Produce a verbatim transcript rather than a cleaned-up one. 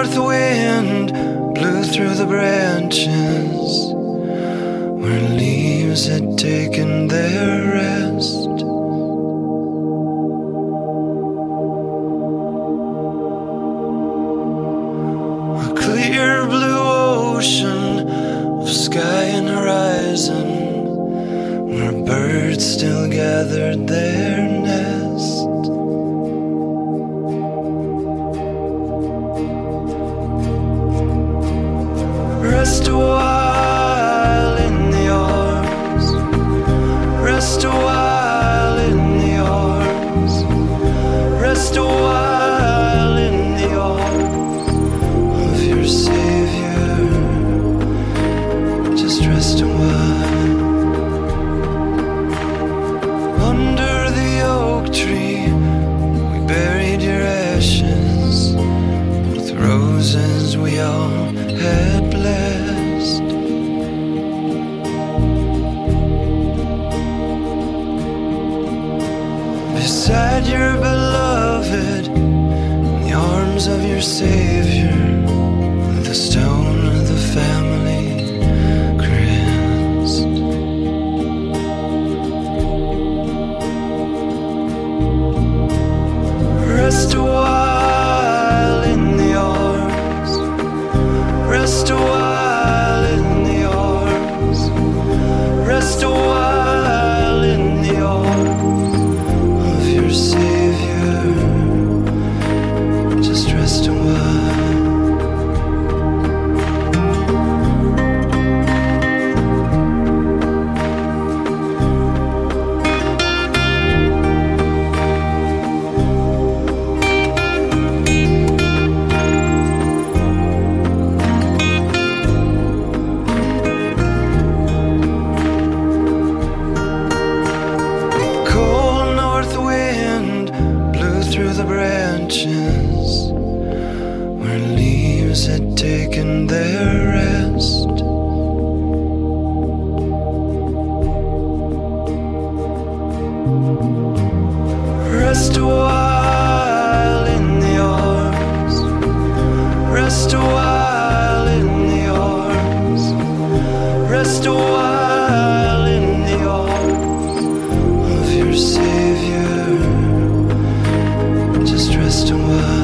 north wind blew through the branches where leaves had taken their rest. A clear blue ocean of sky and horizon where birds still gathered their nest. Rest a while in the arms, rest a while in the arms, rest a while in the arms of your Savior. Just rest a while. Under the oak tree we buried your ashes with roses we all had blessed. Beside your beloved, in the arms of your Savior, the stone of the family crest. Rest a while in the arms, rest a while in the arms, rest a while in the arms of your Savior. Just rest a while. Through the branches where leaves had taken their rest. Rest a while in the arms, rest a while in the arms, rest a while in the arms of your Savior. Just rest a while.